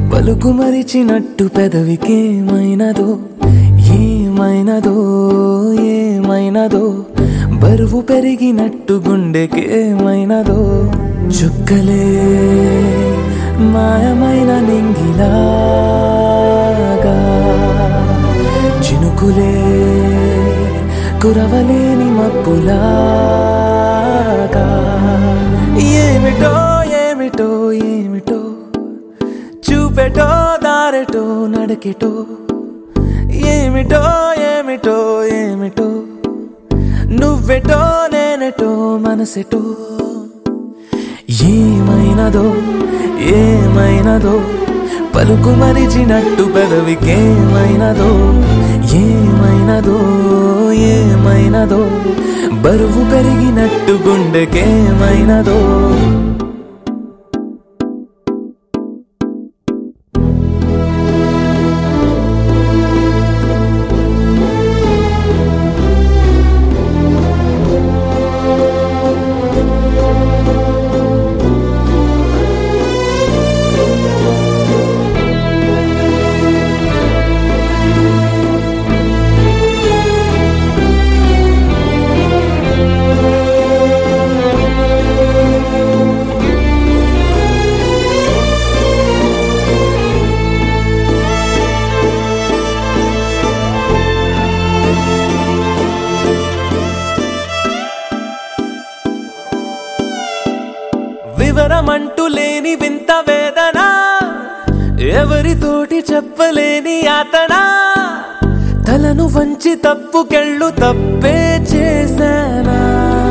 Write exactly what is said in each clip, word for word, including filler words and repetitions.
పలుకు మరిచినట్టు పెదవికేమైనదో ఏమైనదో ఏమైనదో బరువు పెరిగినట్టు గుండెకేమైనదో చుక్కలే మాయమైన నింగిలాగా చినుకులే కురవలేని మబ్బులాగా ఏమిటో ఏమిటో ఏమిటో చూపెటో దారెటో నడకెటో ఏమిటో ఏమిటో ఏమిటో నువ్వెటో నేనెటో మనసెటో ఏమైనదో ఏమైనదో పలుకు మరిచినట్టు పెదవికేమైనదో ఏమైనదో ఏమైనదో బరువు పెరిగినట్టు గుండెకేమైనదో వివరమంటూ లేని వింత వేదన ఎవరితోటి చెప్పలేని యాతన తలను వంచి తప్పుకెళ్ళు తప్పే చేశానా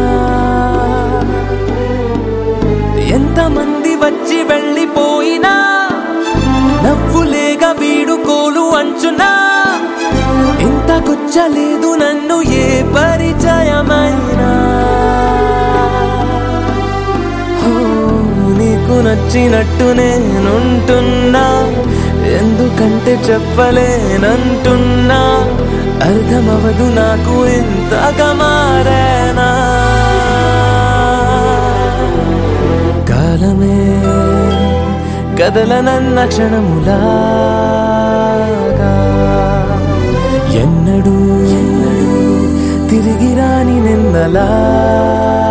ఎంతమంది వచ్చి వెళ్ళిపోయినా నవ్వులేగా వీడుకోలు అంచునా ఇంత గుచ్చలేదు నన్ను ఏ పరిచయమైనా నచ్చినట్టు నేనుంటున్నా ఎందుకంటే చెప్పలేనంటున్నా అర్థమవదు నాకు ఎంతగా మారేనా కాలమే కదలనన్న క్షణములాగా ఎన్నడూ ఎన్నడూ తిరిగి రాని నిన్నలా